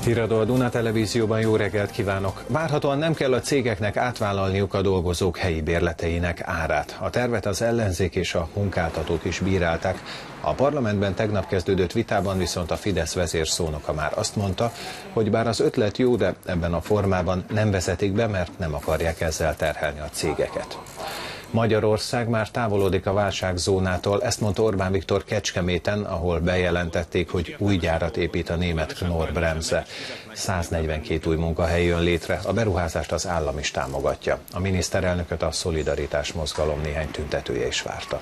Híradó a Duna Televízióban, jó reggelt kívánok! Várhatóan nem kell a cégeknek átvállalniuk a dolgozók helyi bérleteinek árát. A tervet az ellenzék és a munkáltatók is bírálták. A parlamentben tegnap kezdődött vitában viszont a Fidesz vezérszónoka már azt mondta, hogy bár az ötlet jó, de ebben a formában nem vezetik be, mert nem akarják ezzel terhelni a cégeket. Magyarország már távolodik a válságzónától, ezt mondta Orbán Viktor Kecskeméten, ahol bejelentették, hogy új gyárat épít a német Knorr-Bremse. 142 új munkahely jön létre, a beruházást az állam is támogatja. A miniszterelnököt a Szolidaritás mozgalom néhány tüntetője is várta.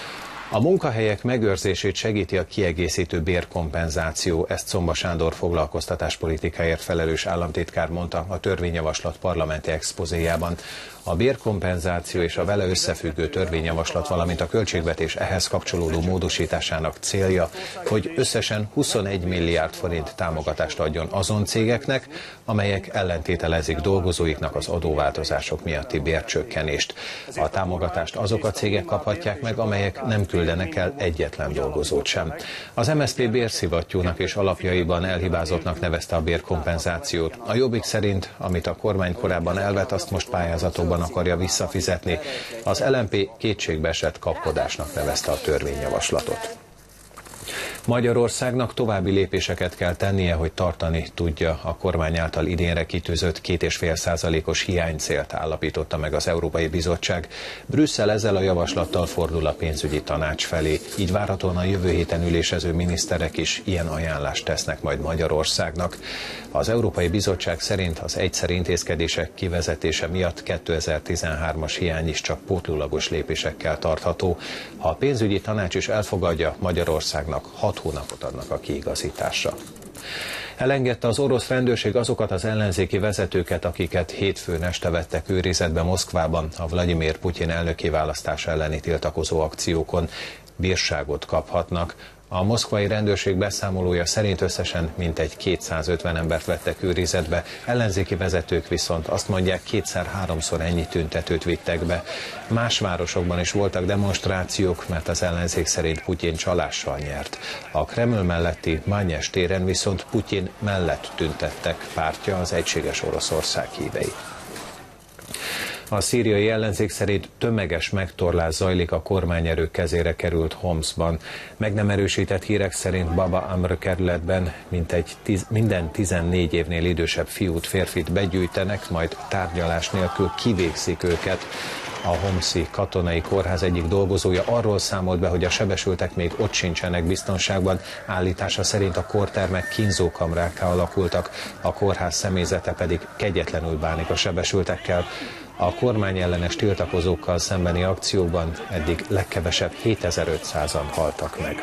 A munkahelyek megőrzését segíti a kiegészítő bérkompenzáció, ezt Czomba Sándor foglalkoztatáspolitikáért felelős államtitkár mondta a törvényjavaslat parlamenti expozéjában. A bérkompenzáció és a vele összefüggő törvényjavaslat, valamint a költségvetés ehhez kapcsolódó módosításának célja, hogy összesen 21 milliárd forint támogatást adjon azon cégeknek, amelyek ellentételezik dolgozóiknak az adóváltozások miatti bércsökkenést. A támogatást azok a cégek kaphatják meg, amelyek nem küldenek el egyetlen dolgozót sem. Az MSZP bérszivattyúnak és alapjaiban elhibázottnak nevezte a bérkompenzációt. A Jobbik szerint, amit a kormány korábban elvett, azt most pályázatokban akarja visszafizetni. Az LMP kétségbeesett kapkodásnak nevezte a törvényjavaslatot. Magyarországnak további lépéseket kell tennie, hogy tartani tudja a kormány által idénre kitűzött 2,5%-os hiánycélt, állapította meg az Európai Bizottság. Brüsszel ezzel a javaslattal fordul a pénzügyi tanács felé, így várhatóan a jövő héten ülésező miniszterek is ilyen ajánlást tesznek majd Magyarországnak. Az Európai Bizottság szerint az egyszer intézkedések kivezetése miatt 2013-as hiány is csak pótlólagos lépésekkel tartható. Ha a pénzügyi tanács is elfogadja, Magyarországnak 6 hónapot adnak a kiigazításra. Elengedte az orosz rendőrség azokat az ellenzéki vezetőket, akiket hétfőn este vettek őrizetbe Moszkvában a Vladimir Putyin elnöki választása elleni tiltakozó akciókon. Bírságot kaphatnak. A moszkvai rendőrség beszámolója szerint összesen mintegy 250 embert vettek őrizetbe, ellenzéki vezetők viszont azt mondják, 2-3-szor ennyi tüntetőt vittek be. Más városokban is voltak demonstrációk, mert az ellenzék szerint Putyin csalással nyert. A Kreml melletti Manyes téren viszont Putyin mellett tüntettek, pártja az Egységes Oroszország hívei. A szíriai ellenzék szerint tömeges megtorlás zajlik a kormányerők kezére került Homszban. Meg nem erősített hírek szerint Baba Amr kerületben minden 14 évnél idősebb fiút, férfit begyűjtenek, majd tárgyalás nélkül kivégzik őket. A homszi katonai kórház egyik dolgozója arról számolt be, hogy a sebesültek még ott sincsenek biztonságban. Állítása szerint a kórtermek kínzókamrákká alakultak, a kórház személyzete pedig kegyetlenül bánik a sebesültekkel. A kormányellenes tiltakozókkal szembeni akciókban eddig legkevesebb 7500-an haltak meg.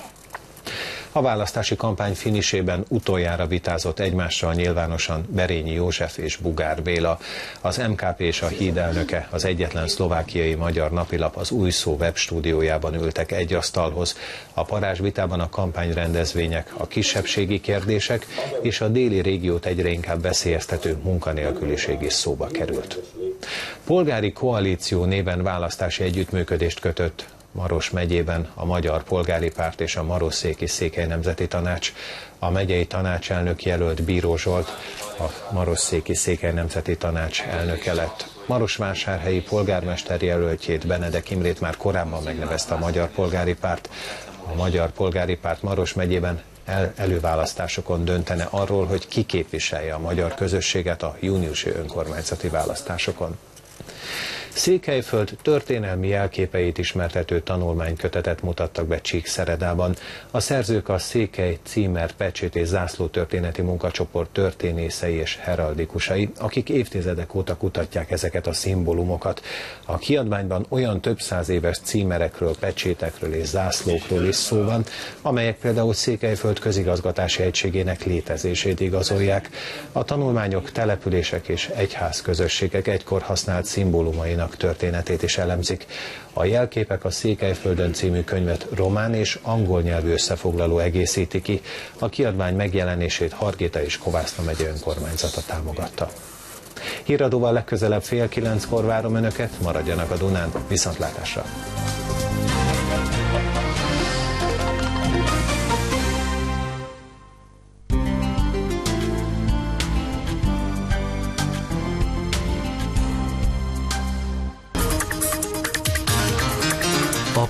A választási kampány finisében utoljára vitázott egymással nyilvánosan Berényi József és Bugár Béla. Az MKP és a Híd elnöke, az egyetlen szlovákiai magyar napilap az Új Szó webstúdiójában ültek egy asztalhoz. A parázsvitában a kampányrendezvények, a kisebbségi kérdések és a déli régiót egyre inkább veszélyeztető munkanélküliség is szóba került. Polgári koalíció néven választási együttműködést kötött Maros megyében a Magyar Polgári Párt és a Marosszéki Székely Nemzeti Tanács. A megyei tanácselnök jelölt Bíró Zsolt, a Marosszéki Székely Nemzeti Tanács elnöke lett. Marosvásárhelyi polgármester jelöltjét, Benedek Imrét már korábban megnevezte a Magyar Polgári Párt. A Magyar Polgári Párt Maros megyében előválasztásokon döntene arról, hogy ki képviselje a magyar közösséget a júniusi önkormányzati választásokon. Székelyföld történelmi jelképeit ismertető tanulmánykötetet mutattak be Csíkszeredában. A szerzők a Székely, Címer, Pecsét és Zászló történeti munkacsoport történészei és heraldikusai, akik évtizedek óta kutatják ezeket a szimbólumokat. A kiadványban olyan több száz éves címerekről, pecsétekről és zászlókról is szó van, amelyek például Székelyföld közigazgatási egységének létezését igazolják. A tanulmányok települések és egyházközösségek egykor használt szimbólumainak történetét is elemzik. A Jelképek a Székelyföldön című könyvet román és angol nyelvű összefoglaló egészíti ki. A kiadvány megjelenését Hargita és Kovászna megye önkormányzata támogatta. Híradóval legközelebb 8:30-kor várom Önöket, maradjanak a Dunán, viszontlátásra!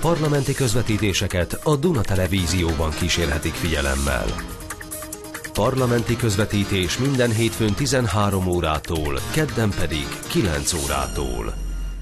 parlamenti közvetítéseket a Duna Televízióban kísérhetik figyelemmel. Parlamenti közvetítés minden hétfőn 13 órától, kedden pedig 9 órától.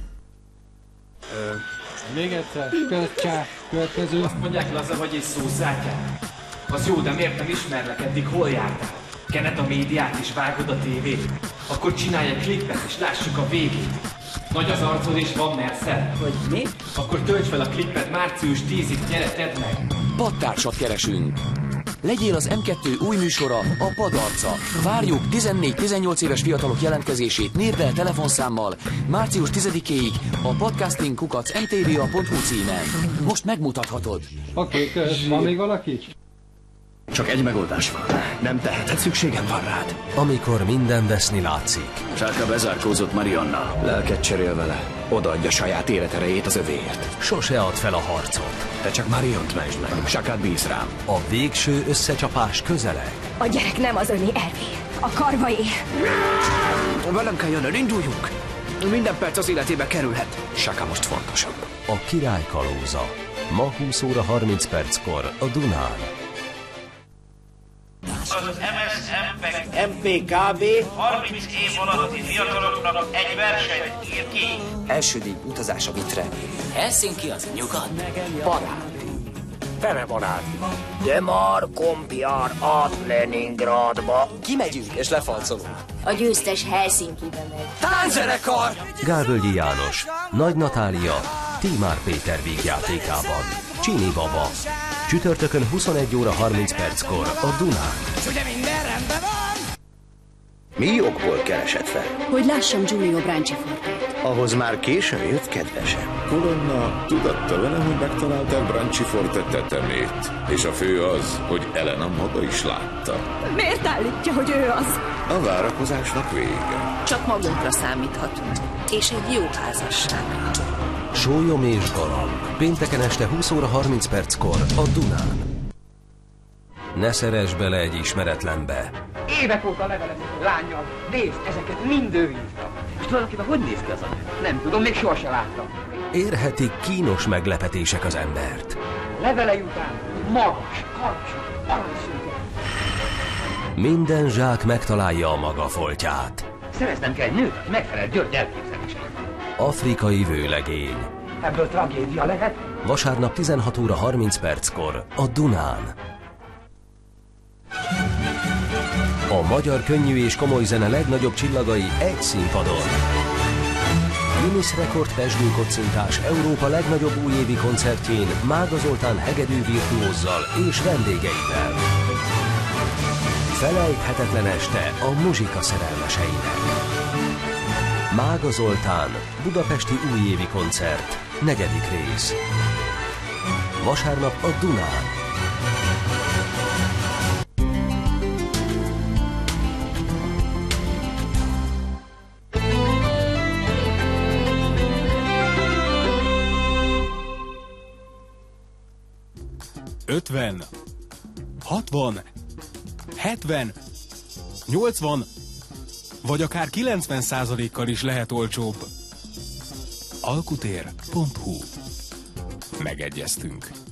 Még egyszer, következő. Azt mondják, laza vagy és szószátjál. Az jó, de miért nem ismerlek, eddig hol jártál? Kened a médiát és vágod a tévét? Akkor csinálj egy klippet és lássuk a végét. Nagy az arcod és van merszed. Hogy mi? Akkor tölts fel a klippet március 10-ig, gyere, tedd meg! Padtársat keresünk. Legyél az M2 új műsora, a Padarca. Várjuk 14-18 éves fiatalok jelentkezését névvel, telefonszámmal március 10-éig a podcasting@mtva.hu címen. Most megmutathatod. Oké, van még valaki? Csak egy megoldás van. Nem teheted, szükségem van rád. Amikor minden veszni látszik. Sárka bezárkózott Marianna. Lelket cserél vele. Odaadja saját életerejét az övéért. Sose ad fel a harcot. Te csak Mariant mentsd meg. Sakát bíz rám. A végső összecsapás közeleg. A gyerek nem az öné, Ervé. A karvaé. Velem kell jönnöd, induljunk. Minden perc az életébe kerülhet. Saka most fontosabb. A király kalóza. Ma 20 óra 30 perckor a Dunán. Az MPKB 30 év alatti fiataloknak egy versenyt ír ki. Első díj utazás a Vitre. Helsinki az nyugat. Barát. Fele barát. De már kompjár át Leningradba. Kimegyünk és lefalcolunk. A győztes Helsinkibe megy. Tánczenekar! Gálvölgyi János, Nagy Natália, Tímár Péter vígjátékában. Csini Baba. Csütörtökön 21 óra 30 perckor a Dunán. Ugye minden rendben van? Mi okból keresett fel? Hogy lássam Giulio Brancifortet. Ahhoz már későn jött, kedvesem. Colonna tudatta vele, hogy megtalálták Branciforte tetemét, és a fő az, hogy Elena maga is látta. Miért állítja, hogy ő az? A várakozásnak vége. Csak magunkra számíthatunk. És egy jó házasságra. Sólyom és galamb. Pénteken este 20 óra 30 perckor a Dunán. Ne szeress bele egy ismeretlenbe. Évek óta levelezik lányjal. Nézd, ezeket mind ő írta. És tulajdonképpen hogy néz ki az a nő? Nem tudom, még sohasem láttam. Érhetik kínos meglepetések az embert. Levelei után magas, karcsú, aranyszőke. Minden zsák megtalálja a maga foltját. Szereznem kell egy nőt, aki megfelel György elképzeléseinek. Afrikai vőlegény. Ebből tragédia lehet? Vasárnap 16 óra 30 perckor a Dunán. A magyar könnyű és komoly zene legnagyobb csillagai egy színpadon. Guinness Rekord Pezsgőkocintás Európa legnagyobb újévi koncertjén Mága Zoltán hegedű virtuózzal és vendégeivel. Felejthetetlen este a muzsika szerelmeseinek. Mága Zoltán, budapesti újévi koncert, 4. rész. Vasárnap a Dunán. $50, 60, 70, 80, vagy akár 90%-kal is lehet olcsóbb. Alkutér.hu. Megegyeztünk.